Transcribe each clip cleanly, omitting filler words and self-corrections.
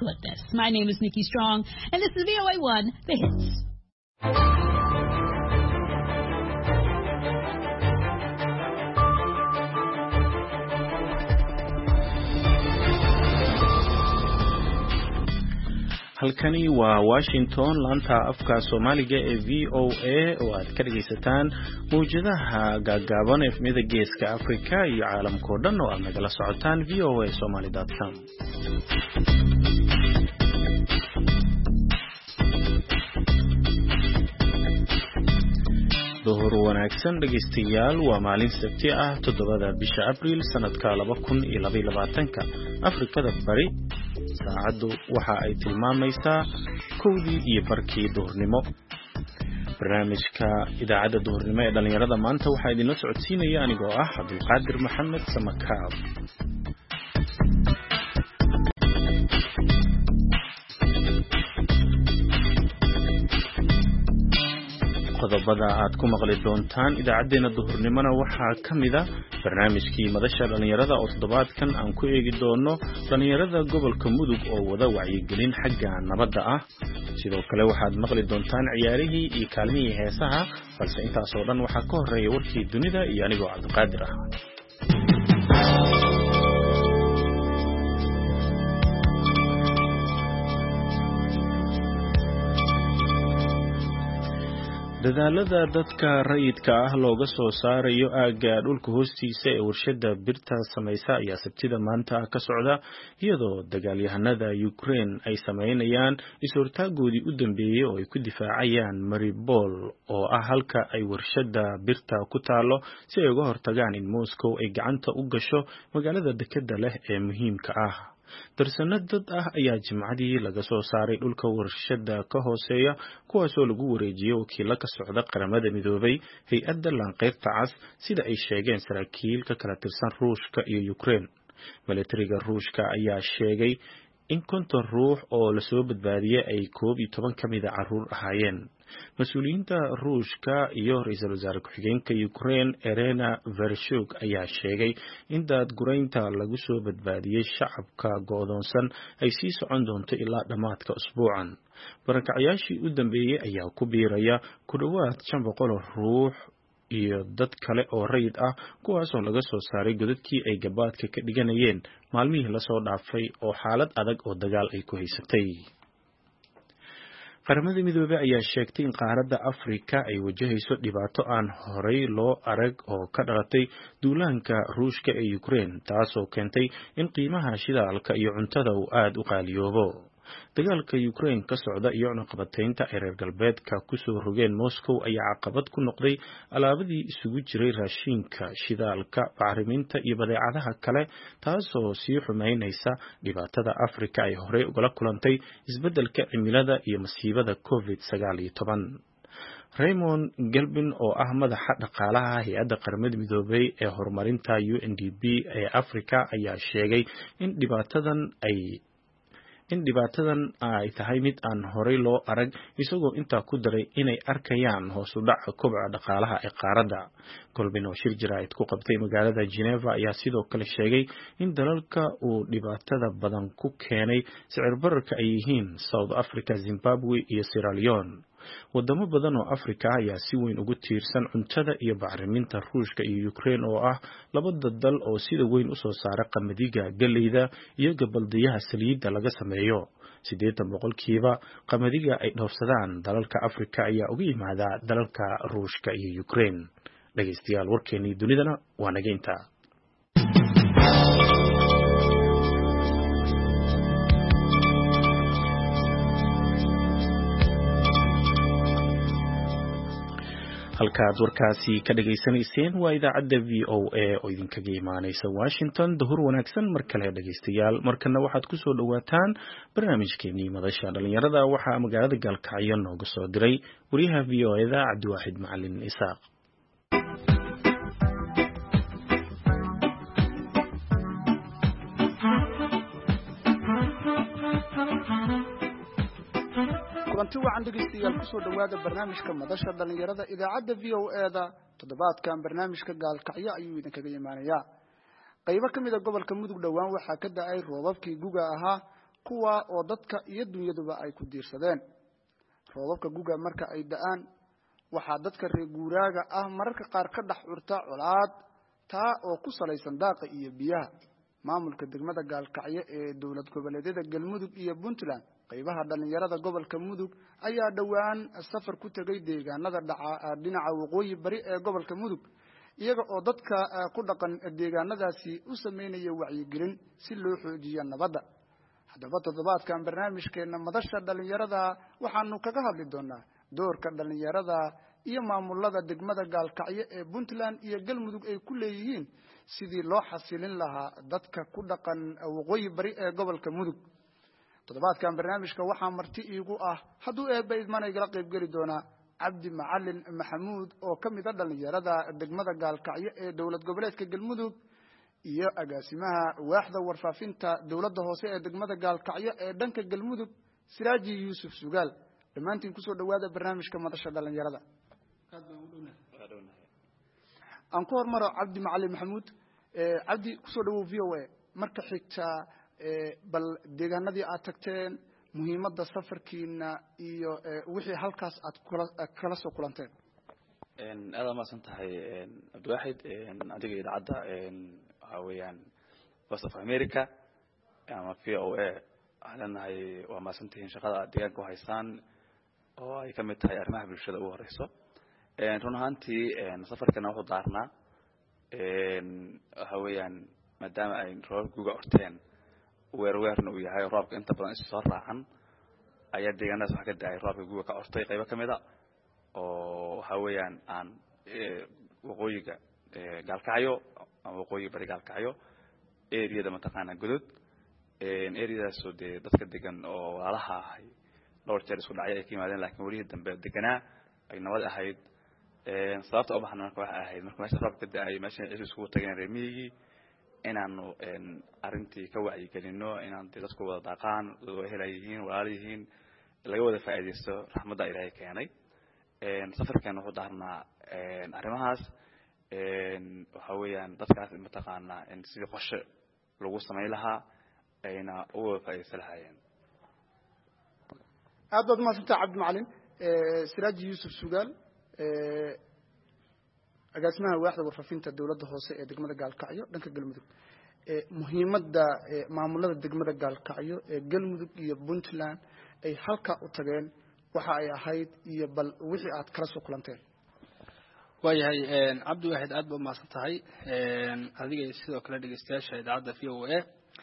goodness. My name is Nikki Strong, and this is VOA1, The Hits. halkani waa Washington laanta afka Soomaaliga ee VOA oo aad ka dhageysataan mowjadaha gaagaaban ee midda geeska Afrika iyo caalamka oo dhan oo aad nagala socotaan voasomali.com. Duhur wanaagsan dhageystayaal waa maalin Sabti ah 7 bisha Abriil sanadka 2022 Afrikada bari saacadu waxa ay tilmaamaysaa 1:00 duhurnimo. barnaamijka idaacada duhurnimo ee dhalinyarada maanta waxa idin la socodsiinaya anigoo ah Abdulqaadir Maxamed Samakaab. qodobada aad ku maqli doontaan idaacadeena duhurnimona waxaa kamid ah barnaamijkii madasha dhalinyarada oo toddobaadkan aan ku eegi doono dhalinyarada gobolka Mudug oo wada wacyigelin xagga nabadda ah. sidoo kale waxaad maqli doontaan ciyaarihii iyo kaalmihii heesaha, balse intaas oo dhan waxaa ka horeeya warkii dunida iyo anigoo Cabdiqaadir ah. dadaalada dadka rayidka ah looga soo saarayo aaga dhulka hoostiisa ee warshada birta samaysa ayaa Sabtida maanta ka socda, iyadoo dagaalyahanada Ukraine ay sameynayaan is-hortaagoodii u dambeeyay oo ay ku difaacayaan Mariupol oo ah halka ay warshada birta ku taalo, si ay uga hortagaan in Moscow ay gacanta u gasho magaalada dekedda leh ee muhiimka ah. darsanad dad ah ayaa Jimcadii laga soo saaray dhulka warshada ka hooseeya, kuwaas oo lagu wareejiyay wakiilo ka socda qaramada midoobay, hay'adda Lanqeyrta Cas, sida ay sheegeen saraakiil ka kala tirsan Ruushka iyo Ukraine. militariga Ruushka ayaa sheegay in 50 ruux oo la soo badbaadiyay ay 11 kamid ah carruur ahaayeen. mas'uuliyiinta Ruushka iyo ra'iisul wasaare ku-xigeenka Ukraine Irina Vereshchuk ayaa sheegay in daadguraynta lagu soo badbaadiyay shacabka go'doonsan ay sii socon doonto ilaa dhamaadka usbuucan. barakacayaashii u dambeeyay ayaa ku biiraya ku dhawaad 500 ruux iyo dad kale oo rayid ah, kuwaas oo laga soo saaray godadkii ay gabaadka ka dhiganayeen maalmihii la soo dhaafay oo xaalad adag oo dagaal ay ku haysatay. qaramada midoobay ayaa sheegtay in qaaradda Afrika ay wajahayso dhibaato aan horey loo arag oo ka dhalatay duulaanka Ruushka ee Ukraine, taasoo keentay in qiimaha shidaalka iyo cuntada uu aad u qaaliyoobo. dagaalka Ukraine ka socda iyo cunaqabataynta ay reer galbeedka ku soo rogeen Moscow ayaa caqabad ku noqday alaabadii isugu jiray raashinka, shidaalka, bacriminta iyo badeecadaha kale, taasoo sii xumeynaysa dhibaatada Afrika ay horey ugala kulantay isbeddelka cimilada iyo masiibada COVID-19. Raymond Gelbin oo ah madaxa dhaqaalaha hay'adda qaramada midoobay ee horumarinta UNDP ee Afrika ayaa sheegay in dhibaatadan ay tahay mid aan horey loo arag, isagoo intaa ku daray inay arkayaan hoos u dhaca kobaca dhaqaalaha ee qaaradda. Golbin oo shir jiraa'id ku qabtay magaalada Geneva ayaa sidoo kale sheegay in dalalka uu dhibaatada badan ku keenay sicir bararka ay yihiin South Africa, Zimbabwe iyo Sierra Leone. wadamo badan oo Afrika ayaa si weyn ugu tiirsan cuntada iyo bacriminta Ruushka iyo Ukraine oo ah labada dal oo sida weyn u soo saara qamadiga, galleyda iyo gabaldayaha saliidda laga sameeyo. 80% qamadiga ay dhoofsadaan dalalka Afrika ayaa uga yimaada dalalka Ruushka iyo Ukraine. dhageystayaal, warkeenii dunidana waa naga intaa. halkaad warkaasi ka dhageysanayseen waa idaacadda VOA oo idinkaga imaanaysa Washington. duhur wanaagsan mar kale dhageystayaal, markana waxaad ku soo dhawaataan barnaamijkeenii madasha dhalinyarada. waxaa magaalada Gaalkacyo nooga soo diray wariyaha VOA-da Cabdiwaaxid Macalin Isaaq. kulanti wacan dhegeystayaal ku soo dhawaada barnaamijka madasha dhalinyarada idaacadda VOA-da. toddobaadkan barnaamijka Gaalkacyo ayuu idinkaga imaanayaa. qaybo kamid ah gobolka Mudug dhawaan waxaa ka da'ay roobabkii guga ahaa kuwa oo dadka iyo dunyaduba ay ku diirsadeen. roobabka guga marka ay da'aan waxaa dadka reer guuraaga ah mararka qaar ka dhex urta colaad taa oo ku salaysan daaqa iyo biyaha. maamulka degmada Gaalkacyo ee dowlad goboleedyada Galmudug iyo Puntland qaybaha dhalinyarada gobolka Mudug ayaa dhawaan safar ku tagay deegaanada dhinaca waqooyi bari ee gobolka Mudug iyaga oo dadka ku dhaqan deegaanadaasi u sameynaya wacyigelin si loo xoojiyo nabadda. haddaba toddobaadkan barnaamijkeena madasha dhalinyarada waxaanu kaga hadli doonaa doorka dhalinyarada iyo maamulada degmada Gaalkacyo ee Puntland iyo Galmudug ay ku leeyihiin sidii loo xasilin lahaa dadka ku dhaqan waqooyi bari ee gobolka Mudug. toddobaadkan barnaamijka waxaa marti iigu ah hadduu eebba idmaan igala qayb geli doonaa Cabdi Macalin Maxamuud oo ka mid ah dhalinyarada degmada Gaalkacyo ee dowlad goboleedka Galmudug iyo agaasimaha waaxda warfaafinta dowladda hoose ee degmada Gaalkacyo ee dhanka Galmudug Siraaji Yuusuf Sugaal. dhammaantiin kusoo dhawaada barnaamijka madasha dhalinyarada. aan ku hormaro Cabdi Macalin Maxamuud. Cabdi kusoo dhawow VOA. marka xigta bal deegaanadii aad tagteen muhiimadda safarkiina iyo wixii halkaas aad kala soo kulanteen. aad ma santahay Abdulwahid adiga idaacada waxa weeyaan Voice of America ama VOA ahlanay waa ma santahay shaqada deegaanka ku haysaan oo ay kamid tahay arrimaha bulshada ugu horeyso. run ahaantii safarkana wuxuu daarnaa waxa weeyaan maadaama ay roobka orteen weerweerna uu yahay roobka inta badan isoo raacan ayaa deegaanadaas waxa ka daay roobka guga ka ortay qaybo kamid ah oo waxa weeyaan aan waqooyiga Gaalkacyo ama waqooyi bari Gaalkacyo area mataqaana gudud areadaas oo dadka degan oo walaalaha ahay dhowr jeer isku dhacay ay ka yimaadeen laakiin wali dambe deganaa ay nabad ahayd. sababta oo baxna marka waxa ahayd marka meesha roobka daay meesha isku tageen reemiyigi inaanu arintii ka wacyi gelino inaan dadku wada dhaqaan oo helayeen walaalihiin laga wada faa'iideysto raxmadda Ilaahay keenay. safarkan wuxuu daarnaa arrimahaas waxa weeyaan dadkaas mataqaana in sidii qorshe lagu sameey lahaa ayna uga faa'iideysan lahaayeen. aad baad mahadsantahay Cabdi Macalin. Siraaji Yuusuf Sugaal agaasimaha waaxda warfaafinta dowladda hoose ee degmada Gaalkacyo dhanka Galmudug. muhiimadda maamulada degmada Gaalkacyo ee Galmudug iyo Puntland ay halka u tageen waxa ay ahayd iyo bal wixii aad kala soo kulanteen. waayahay Cabdiwahid aad baad mahadsantahay adiga sidoo kale dhageystayaasha idaacada VOA.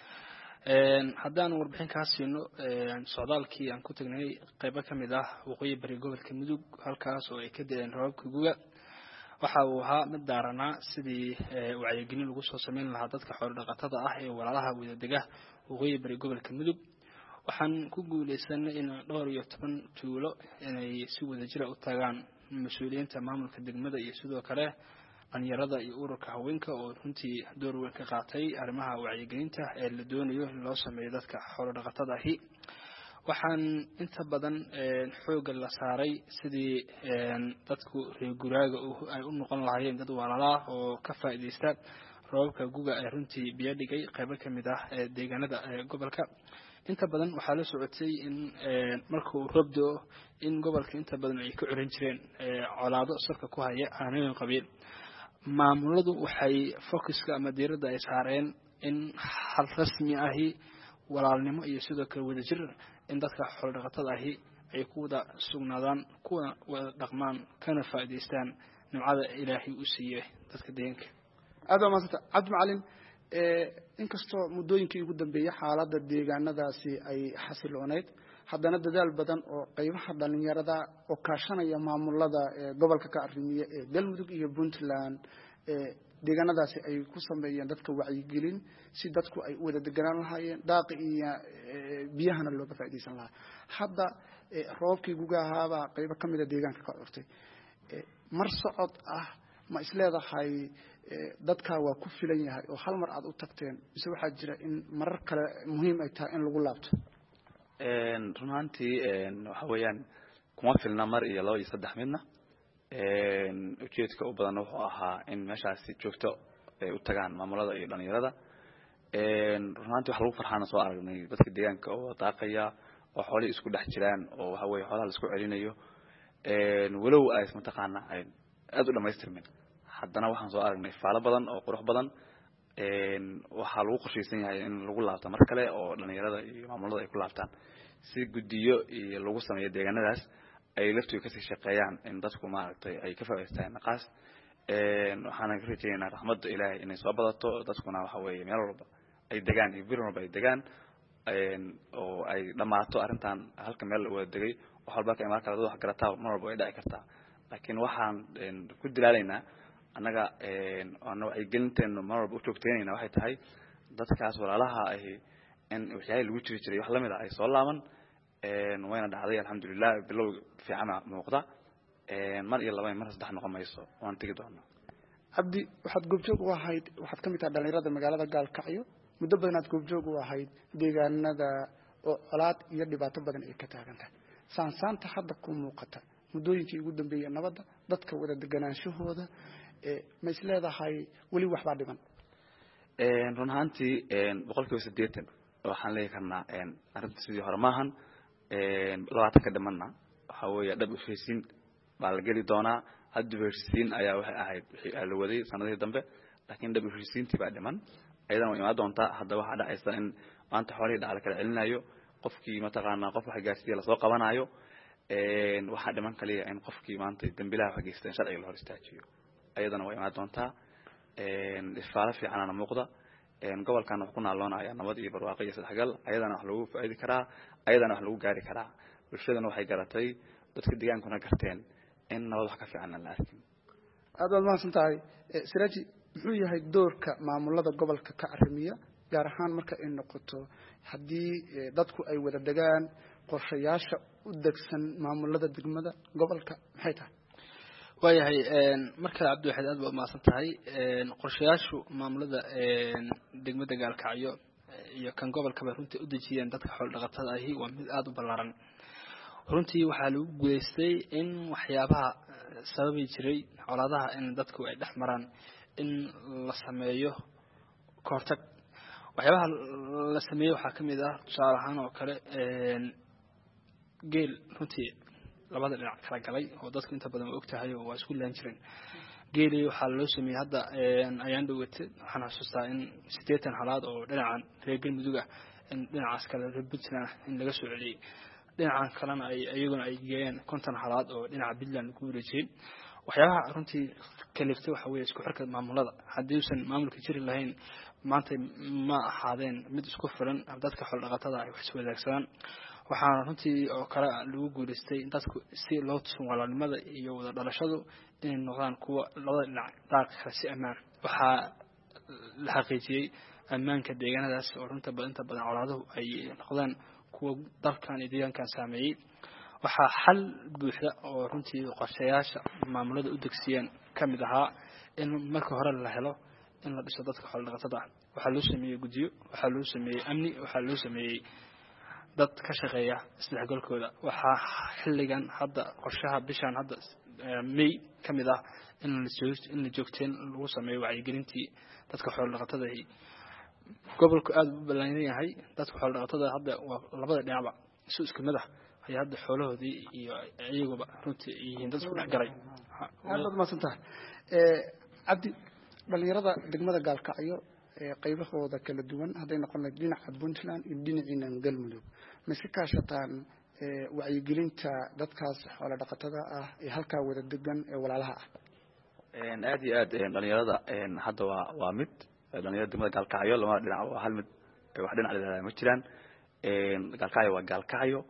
haddaan warbixin ka siino socdaalkii aan ku tagnay qaybo kamid ah waqooyi bari gobolka Mudug halkaas oo ay ka da'een roobka guga waxa uu ahaa mid daaranaa sidii wacyigelin lagu soo sameyn lahaa dadka xoolo dhaqatada ah ee walaalaha wadadega waqooyi bari gobolka Mudug. waxaan ku guuleysanay in dhowr iyo 10 tuulo inay si wadajir ah u tagaan mas'uuliyiinta maamulka degmada iyo sidoo kale dhalinyarada iyo ururka haweenka oo runtii door weyn ka qaatay arrimaha wacyigelinta ee la doonayo in loo sameeyo dadka xoolo dhaqatada ahi. waxaan inta badan xooga la saaray sidii dadku reer guraaga ay u noqon lahaayeen dad walaalaha oo ka faa'iideysta roobka guga ee runtii biyo dhigay qaybo kamid ah deegaanada gobolka. inta badan waxaa la socotay in markuu roob da'o in gobolka inta badan ay ka curin jireen colaado sarka ku haya aanooyin qabiil. maamuladu waxay focuska ama diiradda ay saareen in hal rasmi ahi walaalnimo iyo sidoo kale wadajir in dadka xoolo dhaqatada ahi ay ku wada sugnaadaan kuwa wada dhaqmaan kana faa'iideystaan nimcada Ilaahay u siiyay dadka deegaanka. aad baa mahadsantahay Cabdi Macalin. inkastoo muddooyinkii ugu dambeeyay xaaladda deegaanadaasi ay xasilooneyd haddana dadaal badan oo qaybaha dhalinyarada oo kaashanaya maamulada gobolka ka arrimiya ee Galmudug iyo Puntland deegaanadaasi ay ku sameeyeen dadka wacyigelin si dadku ay wada deganaan lahaayeen daaqi iyo biyahana looga faa'iideysan lahaa. hadda roobkii guga ahaaba qaybo kamid ah deegaanka ka urtay mar socod ah ma isleedahay dadka waa ku filan yahay oo hal mar aad u tagteen mise waxaa jira in marar kale muhiim ay tahay in lagu laabto. runtii waxa weeyaan kuma filna mar iyo laba iyo saddex midna ujeedka u badan wuxuu ahaa in meeshaasi joogto ay u tagaan maamulada iyo dhalinyarada runtii wax lagu farxaana soo aragnay dadka deegaanka oo daaqaya oo xoolihii isku dhex jiraan oo waxa weeye xoolaha la isku celinayo walow ay mataqaana ay aad u dhamaystirmin haddana waxaan soo aragnay faalo badan oo qurux badan waxaa lagu qorshaysan yahay in lagu laabto mar kale oo dhalinyarada iyo maamulada ay ku laabtaan si guddiyo iyo lagu sameeyo deegaanadaas ay laftiga kasii shaqeeyaan in dadku maaragtay ay ka faa'iideystaan naqaas waxaan ka rajaynaynaa raxmadda ilaahay inay soo badato dadkuna waxa weeye meel walba ay degaan iyo bir walba ay degaan oo ay dhamaato arrintan halka meel la wada degay wax walba ka imaan kara dad wax garataa mar walba ay dhici kartaa laakiin waxaan ku dilaalaynaa annaga ana wacyigelinteenu mar walba u joogteynayna waxay tahay dadkaas walaalaha ahi in waxyahay lagu jiri jiray wax lamid ah ay soo laaban wayna dhacday alxamdulilah bilow fiicana muuqda mar iyo laba mar saddex noqon mayso waan tegi doonaa cabdi waxaad goobjoog u ahayd waxaad ka mid tahay dhalinyarada magaalada gaalkacyo muddo badan aad goobjoog u ahayd deegaanada oo colaad iyo dhibaato badan ay ka taagan tahay saansaanta hadda ku muuqata muddooyinkii ugu dambeeyay nabadda dadka wada deganaanshahooda ma is leedahay weli waxbaa dhiman run ahaantii 80% waxaan leeyahay karnaa arrinta sidii hore maahan 20 ka dhimanna waxa weeye dhab u heshiisiin baa la geli doonaa hadda heshiisiin ayaa waxay ahayd wixii la waday sanadihii dambe laakiin dhab u heshiisiintii baa dhiman ayadana way imaan doontaa hadda waxaa dhacaysa in maanta xoolihii dhacal kala celinayo qofkii mataqaanaa qof wax gaarsiiya lasoo qabanayo waxaa dhiman kaliya in qofkii maanta dambilaha wax geysteen sharciga la hor istaajiyo ayadana way imaan doontaa ifaalo fiicanana muuqda gobolkan wax ku naaloonaya nabad iyo barwaaqo iyo sadexgal ayadana wax lagu faa'iidi karaa ayadana wax lagu gaari karaa bulshadana waxay garatay dadka deegaankuna garteen in nabad wax ka fiican la arkin aad baad mahadsan tahay siraaji muxuu yahay doorka maamulada gobolka ka arrimiya gaar ahaan marka ay noqoto haddii dadku ay wada degaan qorshayaasha u degsan maamulada degmada gobolka maxay tahay waayahay marka cabdi waxaad aad baad mahadsan tahay qorshayaashu maamulada degmada gaalkacyo iyo kan gobolkaba runtii u dejiyeen dadka xoolo dhaqatada ahi waa mid aad u ballaaran runtii waxaa lagu guuleystay in waxyaabaha sababi jiray colaadaha in dadku ay dhex maraan in la sameeyo kahortag waxyaabaha la sameeyo waxaa ka mid ah tusaale ahaan oo kale geel runtii labada dhinac kala galay oo dadku inta badan og tahay oo waa isku laan jireen geelii waxaa loo sameeyey hadda ayaan dhawatay waxaan xasuustaa in 80 halaad oo dhinacan reer galmudug ah in dhinacaas kale reer puntland in laga soo celiyey dhinacan kalena ayaguna ay geeyeen 50 halaad oo dhinaca Puntland ku wareejiyay waxyaabaha runtii kaliftay waxa weeye isku xirka maamulada haddii uusan maamulka jiri lahayn maanta ma ahaadeen mid isku filan dadka xoolo dhaqatada ay wax wadaagsadaan waxaan runtii oo kale lagu guuleystay dadku si loo tuso walaalnimada iyo wada dhalashadu inay noqdaan kuwa labada dhinac daaqay si amaan waxaa la xaqiijiyay ammaanka deegaanadaas oo runta badan colaadahu ay noqdaan kuwa dalkan iyo deegaankan saameeyay waxaa xal buuxda oo runtii qorshayaasha maamulada u degsiyeen kamid ahaa in marka hore la helo in la dhiso dadka xoolo dhaqatada waxaa loo sameeyay guddiyo waxaa loo sameeyay amni waxaa loo sameeyay dad ka shaqeeya isdhexgalkooda waxaa xilligan hadda qorshaha bishan hadda May kamid ah in la joogteen lagu sameeyo wacyigelintii dadka xoolo dhaqatada ah gobolku aad u ballaaran yahay dadka xoolo dhaqatada hadda waa labada dhinacba isku mid ah ay hadda xoolahoodii iyo iyaguba runtii yihiin dad isku dhex galay aad baad mahadsan tahay cabdi dhalinyarada degmada gaalkacyo qaybahooda kala duwan hadday noqon lahayd dhinaca Puntland iyo dhinaciina galmudug ma iska kaashataan wacyigelinta dadkaas xoolo dhaqatada ah ee halkaa wada degan ee walaalaha ah aad iyo aad dhalinyarada hadda waa mid dhalinyarada degmada gaalkacyo lama dhinac waa hal mid wax dhinac leedahay ma jiraan gaalkacyo waa gaalkacyo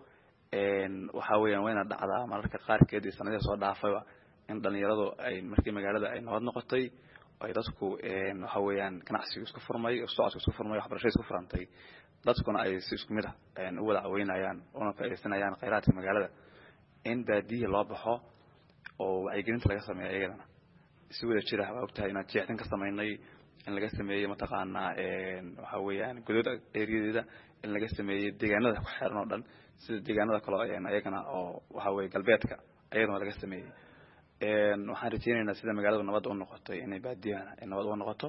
waxa weeyaan wayna dhacdaa mararka qaarkeed iyo sanadihii soo dhaafayba in dhalinyaradu ay markii magaalada ay nabad noqotay ay dadku waxa weeyaan ganacsiga isku furmay socodka isku furmay waxbarashada isku furantay dadkuna ay si isku mid ah u wada caweynayaan una faa'iideysanayaan kheyraadka magaalada in baadiye loo baxo oo wacyigelinta laga sameeyo iyadana si wada jira waa ogtahay inaan jeexin ka sameynay in laga sameeyo mataqaanaa waxa weeyaan gudood eeriyadeeda in laga sameeyo deegaanada ku xeeran oo dhan sida deegaanada kale ayagana oo waxa weeye galbeedka ayadana laga sameeyay waxaan rajeynaynaa sida magaalada nabad u noqotay inay baadiyana nabad u noqoto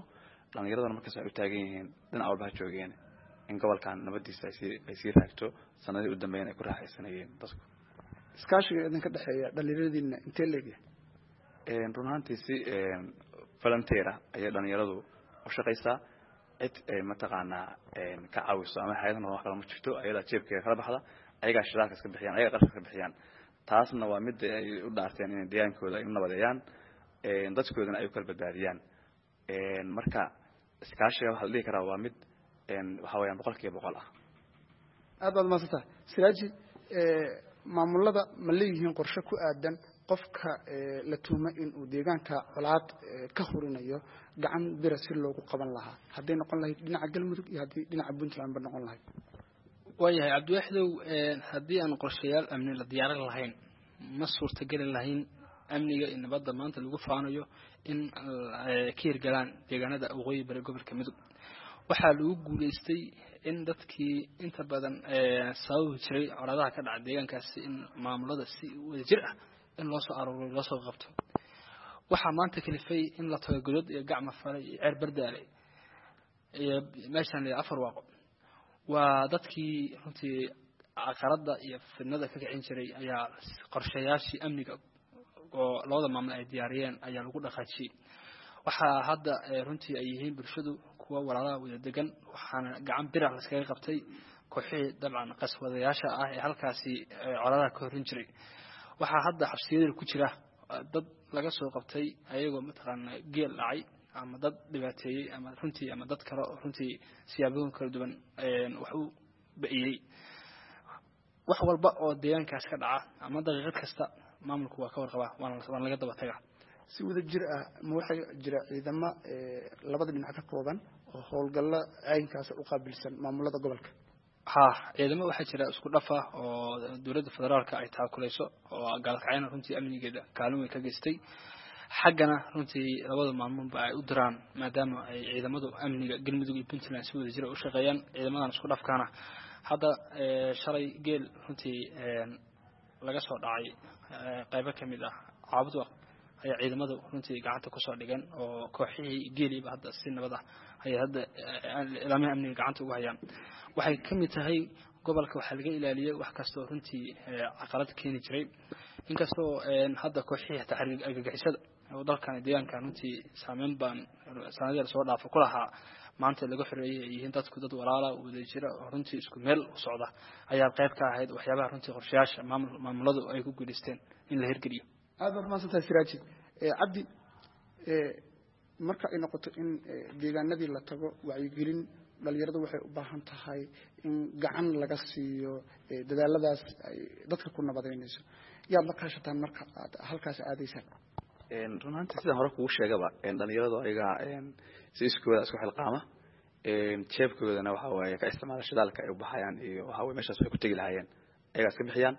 dhalinyaradana markaas ay u taagan yihiin dhinac walba ha joogeen in gobolkan nabadiisa ay sii raagto sanadii u dambeeyeen ay ku raaxaysanayeen dadku iskaashiga idinka dhexeeya dhalinyaradiina intee leegyahay run ahaantii si volunteer ah ayay dhalinyaradu u shaqaysaa cid mataqaanaa ka caawiso ama hay'adaha wax kale ma jirto ayadaa jeebkeeda kala baxda ayagaa shiraalka iska bixiyaan ayagaa qarashka ka bixiyaan taasna waa mid ay u dhaarteen in deegaankooda ay u nabadeeyaan dadkoodana ay u kala badbaadiyaan marka iskaashiga waxa la dhihi karaa waa mid waxa weeyaan 100% ah aad baad maasanta siraaji maamulada ma leeyihiin qorshe ku aadan qofka la tuuma in uu deegaanka colaad ka horinayo gacan bira si loogu qaban lahaa haddii noqon lahayd dhinaca galmudug iyo haddii dhinaca puntland ba noqon lahayd waayahay cabdiwaxdow haddii aan qorshayaal amni la diyaarin lahayn ma suurtagali lahayn amniga iyo nabadda maanta lagu faanayo in ka hirgalaan deegaanada waqooyi bari gobolka mudug waxaa lagu guuleystay in dadkii inta badan sababi jiray colaadaha ka dhaca deegaankaasi in maamulada si wadajir ah in loo soo arooro loo soo qabto waxaa maanta kalifay in la tago godad iyo gacma falay iyo ceer bardaale iyo meeshan la afar waaqo waa dadkii runtii aqarada iyo fidnada ka kicin jiray ayaa qorshayaashii amniga oo labada maamul ay diyaariyeen ayaa lagu dhaqaajiyay waxaa hadda runtii ay yihiin bulshadu kuwa walaalaha wada degan waxaana gacan birac la iskaga qabtay kooxihii dabcan qaswadayaasha ah ee halkaasi colaadaha ka horin jiray waxaa hadda xabsiyada ku jira dad laga soo qabtay ayagoo mataqaanaa geel dhacay ama dad dhibaateeyay ama runtii ama dad kale oo runtii siyaabooyin kala duwan wax u ba'iyay wax walba oo deegaankaas ka dhaca ama daqiiqad kasta maamulku waa ka warqabaa waan laga daba tagaa si wada jir ah ma waxay jira ciidamo labada dhinac ka kooban oo howlgalla caynkaas u qaabilsan maamulada gobolka ciidamo waxaa jira isku dhafa oo dowladda federaalka ay taakulayso oo gaalkacayna runtii amnigeeda kaalin weyn ka geystay xaggana runtii labada maamulba ay u diraan maadaama ay ciidamadu amniga galmudug iyo puntland si wada jira u shaqeeyaan ciidamadan isku dhafkaana hadda shalay geel runtii laga soo dhacay qaybo ka mid ah caabudwaq ayaa ciidamadu runtii gacanta ku soo dhigan oo kooxihii geeliba hadda si nabad ah ay hadda ilaamaha amniga gacanta ugu hayaan waxay ka mid tahay gobolka waxa laga ilaaliyay wax kasta oo runtii caqalad keeni jiray inkastoo hadda kooxihii taxriir argagixisada oo dalkan deegaanka runtii saameyn baan sanadada soo dhaafo ku lahaa maanta laga xoreeyay yihiin dadku dad walaala wada jira oo runtii isku meel u socda ayaa qayb ka ahayd waxyaabaha runtii qorshayaasha maamuladu ay ku guuleysteen in la hirgeliyo aad baad maasanta siraaji cabdi marka ay noqoto in deegaanadii la tago wacyigelin dhalinyaradu waxay u baahan tahay in gacan laga siiyo dadaaladaas ay dadka ku nabadeynayso yaad la kaashataan marka aad halkaas aadaysaan run ahaantii sidaan hore kugu sheegaba dhalinyaradu ayaga si iskooda isku xilqaama jeebkoodana waxa waaye ka isticmaala shidaalka ay u baxayaan iyo waxa waaye meeshaas waxay ku tegi lahaayeen ayagaa iska bixiyaan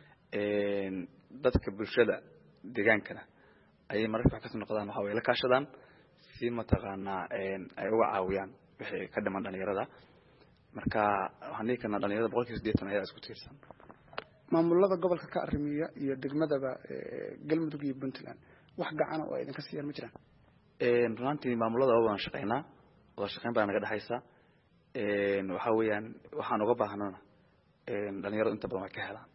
dadka bulshada deegaankana ayay mararka wax kasoo noqdaan waxa waaye la kaashadaan si mataqaanaa ay uga caawiyaan wixii ka dhiman dhalinyarada marka waxaan dhihi karnaa dhalinyarada 180 ayaa isku tiirsan maamulada gobolka ka arrimiya iyo degmadaba galmudug iyo puntland wax gacan oo idinka siiyaan ma jiraan runtii maamulada waan shaqeynaa wada shaqeyn baa naga dhaxaysa waxa weeyaan waxaan uga baahnana dhalinyaradu inta badan way ka helaan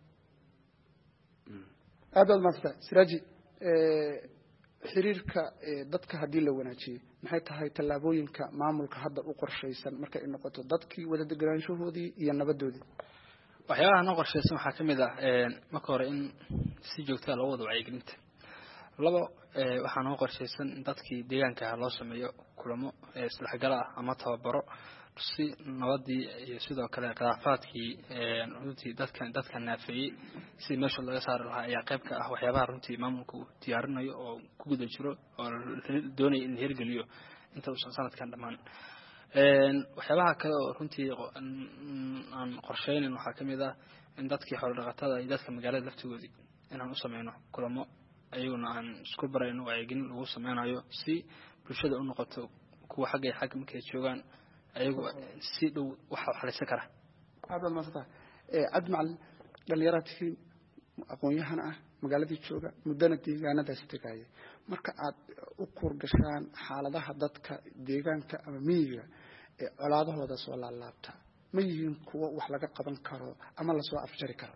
aad baad maasanta siraaji xiriirka dadka haddii la wanaajiyo maxay tahay tallaabooyinka maamulka hadda u qorshaysan markay noqoto dadkii wada deganaanshahoodii iyo nabadoodii waxyaabaha noo qorshaysan waxaa ka mid ah marka hore in si joogtaa loo wada wacyigelinta labo waxaa noo qorshaysan in dadkii deegaanka loo sameeyo kulamo isdhexgal ah ama tababaro si nabadii iyo sidoo kale khilaafaadkii runtii dadka naafeeyey si meesha laga saari lahaa ayaa qayb ka ah waxyaabaha runtii maamulku diyaarinayo oo ku guda jiro oo doonaya in la hirgeliyo inta uusan sanadkan dhammaan waxyaabaha kale oo runtii aan qorsheynin waxaa ka mid ah in dadkii xoolo dhaqatada iyo dadka magaalada laftigoodii inaan u sameyno kulamo ayaguna aan isku barayno wacyigelin lagu sameynayo si bulshada u noqoto kuwa xagga xag markay joogaan ayagu si dhow waxa xalaysan kara aad maasanta cabdi macalin dhalinyarada aqoon-yahan ah magaaladii jooga muddana deegaanadaasi tegaya marka aad u kurgashaan xaaladaha dadka deegaanka ama miyiga ee colaadahooda soo laalaabta ma yihiin kuwo wax laga qaban karo ama lasoo afjari karo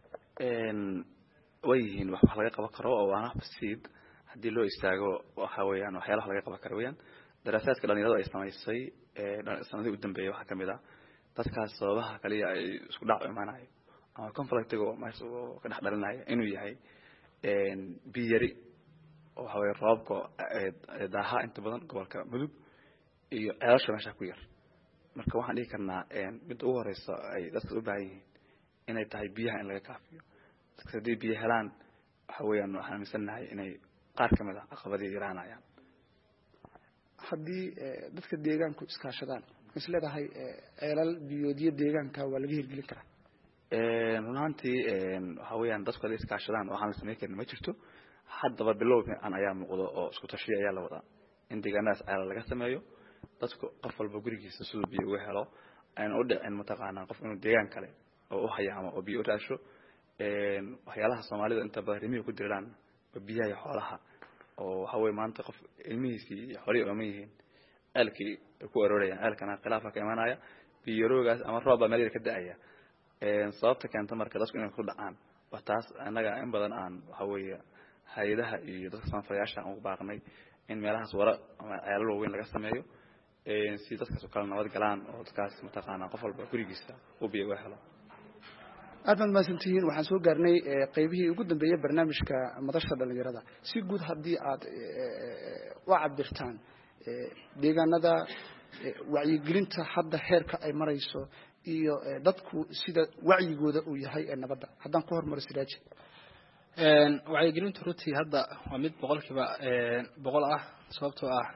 way yihiin wax laga qaban karo oo waana basiid haddii loo istaago waxa weeyaan waxyaalaha laga qaban karo weeyaan daraasaadka dhalinyarada ay samaysay sanadii u dambeeyay waxaa kamid ah dadkaas sababaha kaliya ay isku dhac imaanayo ama conflictiga oo ka dhex dhalinaya inuu yahay biyari oo waxa weeye roobka daaha inta badan gobolka mudug iyo ceelasha meesha ku yar marka waxaan dhihi karnaa mid ugu horeysa ay dadka u baahan yihiin inay tahay biyaha in laga kaafiyo dadka haddii biyo helaan waxa weeyaan waxaan aaminsanahay inay qaar kamid ah caqabadii yaraanayaan haddii dadka deegaanku iskaashadaan isleedahay ceelal biyoodyo deegaanka waa laga hirgelin karaa runaantii waxa weeyaan dadku haddii iskaashadaan waxaan la samayn karin ma jirto haddaba bilow aan ayaa muuqdo oo isku tashiya ayaa la wadaa in deegaanadaas ceelal laga sameeyo dadku qof walba gurigiisa siduu biyo uga helo ayna u dhicin mataqaanaa qof inuu deegaan kale oo u hayaamo oo biyo u raasho waxyaalaha soomaalida inta badan rimihi ku diraan oo biyaha iyo xoolaha oo waxa weeye maanta qof ilmihiisii iyo xoolihii ooma yihiin ceelkii ku aroorayaan ceelkana khilaafa ka imanaya biyaroogaas ama roob baa meel ka da-aya sababta keenta marka dadku inay ku dhacaan waa taas annaga in badan aan waxa weeye hay-adaha iyo dadka samafalayaasha aan ugu baaqnay in meelahaas wara ama ceelal waaweyn laga sameeyo si dadkaas oo kale nabad galaan oo dadkaas mataqaanaa qof walba gurigiisa uu biyo uga helo aad baad mahadsantihiin waxaan soo gaarnay qaybihii ugu dambeeyay barnaamijka madasha dhalinyarada si guud haddii aad u cabirtaan deegaanada wacyigelinta hadda heerka ay marayso iyo dadku sida wacyigooda uu yahay ee nabadda haddaan ku hormaro siraaji wacyigelintu runtii hadda waa mid boqolkiiba boqol ah sababtoo ah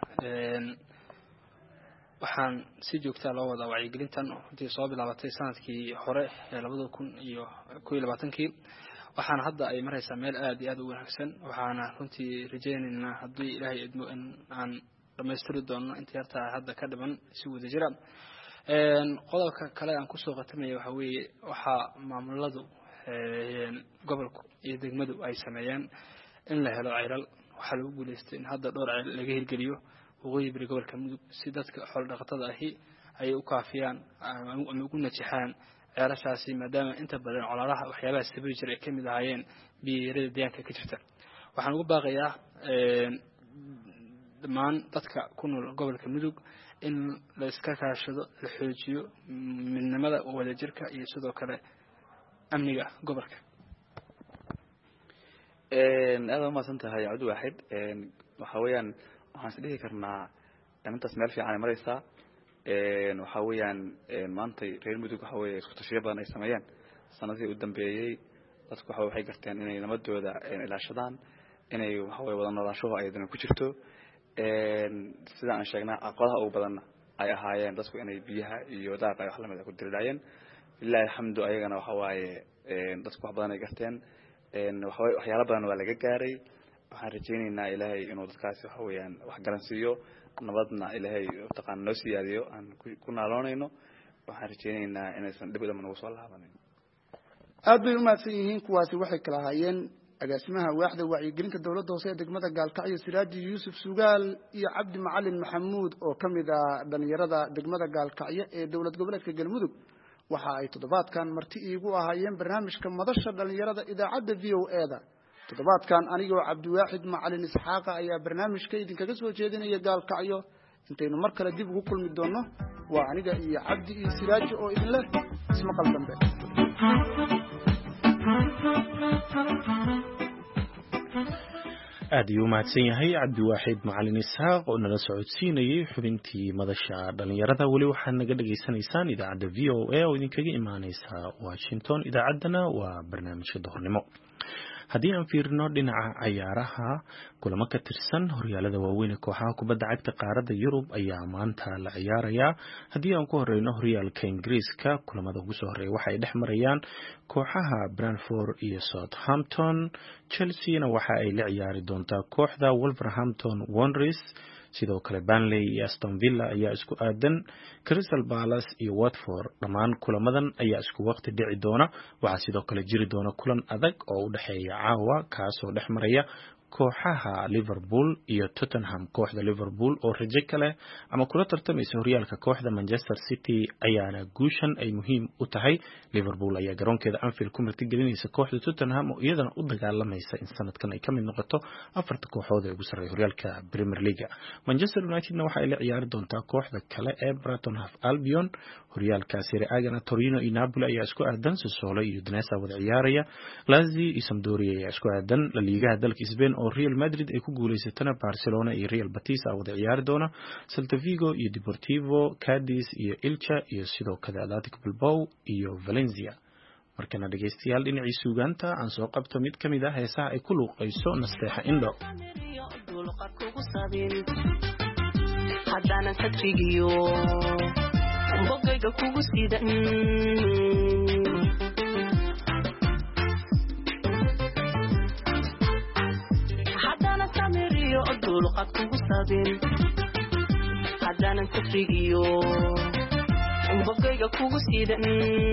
waxaan si joogtaa loo wadaa wacyigelintan runtii soo bilaabatay sanadkii hore ee 2021 waxaana hadda ay maraysaa meel aad iyo aad u wanaagsan waxaana runtii rajaynaynaa haddii ilaahay idmo in aan dhamaystiri doono inta yartaa hadda ka dhiman si wada jira qodobka kale aan kusoo qatamaya waxa weeye waxaa maamuladu gobolku iyo degmadu ay sameeyeen in la helo ceelal waxaa lagu guuleystay in hadda dhowr ceel laga hirgeliyo waqooyi bari gobolka mudug si dadka xoolo dhaqatada ahi ay u kaafiyaan ama ugu najixaan ceelashaasi maadaama inta badan colaadaha waxyaabaha sabiri jiray ay ka mid ahaayeen biyo-yarida deegaanka ka jirta waxaan ugu baaqayaa dhammaan dadka ku nool gobolka mudug in la iska kaashado la xoojiyo midnimada wadajirka iyo sidoo kale amniga gobolka aad ma santahay Cabdi Waaxid waxa weeyaan waxaan isdhihi karnaa intaas meel fiican ay maraysaa waxa weeyaan maanta reer mudug waxa weeye isku tashiyo badan ay sameeyeen sanadii u dambeeyay dadku waxay garteen inay nabadooda ilaashadaan inay waxa weeye wada noolaasho ay ku jirto sida aan sheegnay aqoonta ugu badan ay ahaayeen dadku inay biyaha iyo daaqa wax la mid ah ku diridayeen ilaahay xamdu ayagana waxa waaye dadku wax badan ay garteen waxyaalo badan waa laga gaaray waxaan rajaynaynaa ilaahay inuu dadkaasi waxa weeyaan wax garansiiyo nabadna ilaahay taqaan noo siyaadiyo aan ku naaloonayno waxaan rajaynaynaa inaysan dhib dama nagu soo laabanin aad bay u mahadsan yihiin kuwaasi waxay kala hayeen agaasimaha waaxda wacyigelinta dowladda hoose ee degmada Gaalkacyo Siraaji Yuusuf Sugaal iyo Cabdi Macalin Maxamuud oo kamid ah dhalinyarada degmada Gaalkacyo ee dowlad goboleedka Galmudug waxa ay toddobaadkan marti iigu ahaayeen barnaamijka madasha dhalinyarada idaacadda VOA-da toddobaadkan anigoo Cabdi Waaxid Macalin Isxaaq ayaa barnaamijka idinkaga soo jeedinaya Gaalkacyo intaynu mar kale dib ugu kulmi doono waa aniga iyo Cabdi iyo Siraaji oo idin leh ismaqal dambe aad ayuu mahadsan yahay Cabdi Waaxid Macalin Isxaaq oo nala socodsiinayay xubintii madasha dhalinyarada wali waxaad naga dhageysanaysaan idaacadda VOA oo idinkaga imaaneysa Washington idaacaddana waa barnaamijka duhurnimo haddii aan fiirino dhinaca ciyaaraha kulamo ka tirsan horyaalada waaweyn ee kooxaha kubadda cagta qaaradda Yurub ayaa maanta la ciyaaraya haddii aan ku horeyno horyaalka Ingiriiska kulamada ugu soo horeeya waxa ay dhex marayaan kooxaha Brentford iyo Southampton Chelsea waxa ay la ciyaari doontaa kooxda Wolverhampton Wanderers sidoo kale Burnley iyo Aston Villa ayaa isku aadan Crystal Palace iyo Watford dhammaan kulamadan ayaa isku waqti dhici doona waxaa sidoo kale jiri doona kulan adag oo u dhaxeeya caawa kaasoo dhexmaraya kooxaha Liverpool iyo Tottenham kooxda Liverpool oo rajo kale ama kula tartamaysa horyaalka kooxda Manchester City ayaana guushan ay muhiim u tahay Liverpool ayaa garoonkeeda Anfield ku martigelinaysa kooxda Tottenham oo iyadana u dagaalamaysa in sanadkan ay kamid noqoto afarta kooxood ee ugu sarreeya horyaalka Premier League Manchester United waxa ay la ciyaari doontaa kooxda kale ee Brighton Hove Albion horyaalka Serie A Torino iyo Napoli ayaa isku aadan Sassuolo iyo Udinese wada ciyaaraya Lazio iyo Sampdoria ayaa isku aadan La Liga dalka Spain oo Real Madrid ay ku guuleysatana Barcelona iyo Real Betis wada ciyaari doona Celta Vigo iyo Deportivo Cadiz iyo Elche iyo sidoo kale Athletic Bilbao iyo Valencia markana dhageystayaal dhinacii suugaanta aan soo qabto mid kamid ah heesaha ay ku luuqayso Nasteexa Indho hadana satrigiyo bogayga kugu sidan hadana samiriyo dulqad kugu sabin hadana satrigiyo bogayga kugu sidan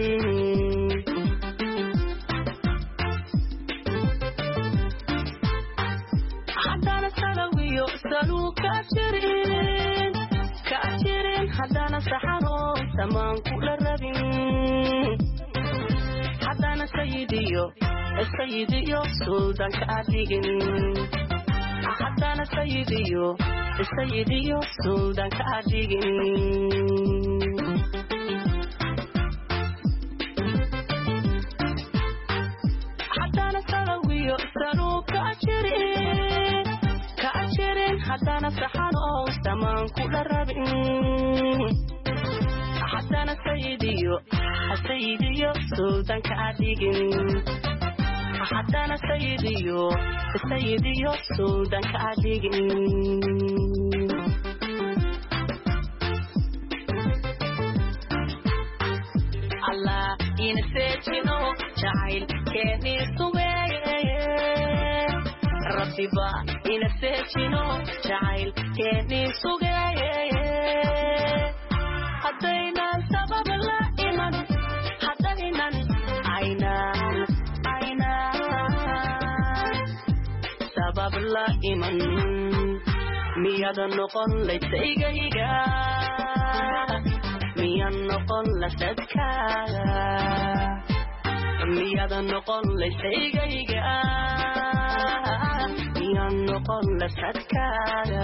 hadana salawiyo saluka jirin hadana saxaro samaan kula rabin hadana sayidiyo sultanka adigin hadana sayidiyo sultanka adigin hadana salawiyo saluka jirin hadana saxaro samaan kula rabin hadana sayidiyo sultanka adigin hadana sayidiyo sultanka adigin Allah ina seejino jacayl keeni suweeye Rabbiba ina seejino jacayl keeni sugeeye haddayna sabab la iman haddaynan aynaan sabab la iman miyada noqon laysaygahiga miyan noqon lasadkaaga miyada noqon laysaygahiga miyan noqon lasadkaaga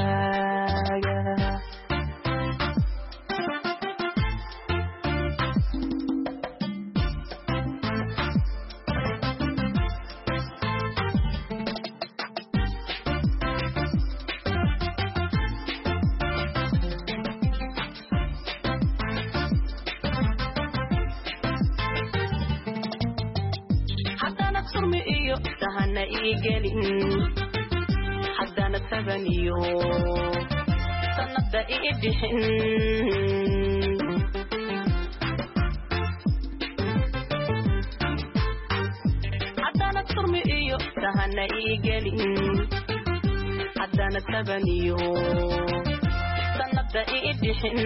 haddana tabaniyo sanada idixin haddana turmi iyo sahana igelin haddana tabaniyo sanada idixin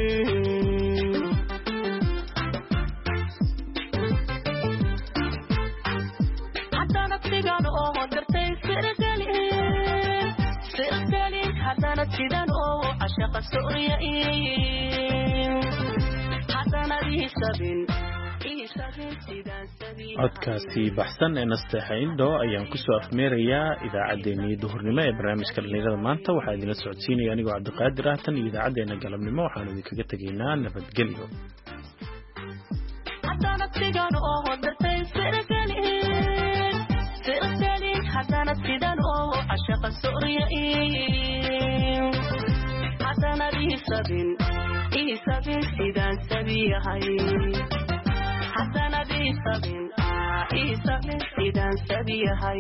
hadana sidan oo ashaqa sooyay hadana hisabin codkaasi baxsan ee Nasteexa Indho ayaan ku soo afmeerayaa idaacaddeenii duhurnimo ee barnaamijka dhalinyarada maanta waxaa idinla socodsiinaya anigoo Cabdiqaadir ah tan iyo idaacadeena galabnimo waxaan idinkaga tegaynaa nabadgelyo hadana sidan oo dartay hadana sidan oo ashaqa sooyay hadana hisabin sidan sabiyahay hadana hisabin sidan sabiyahay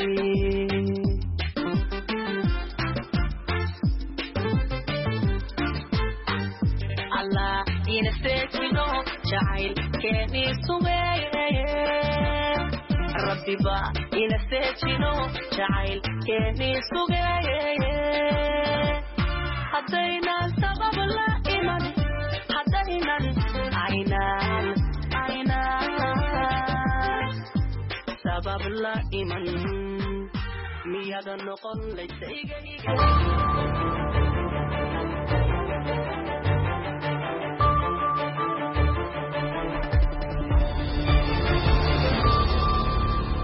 Allah ina seejino jacayl keeni suweeye Rabbiba ina seejino jacayl keeni sugeeye haddaynan sabab la iman haddaynan aynaan sabab la iman miyada noqon laysayga iga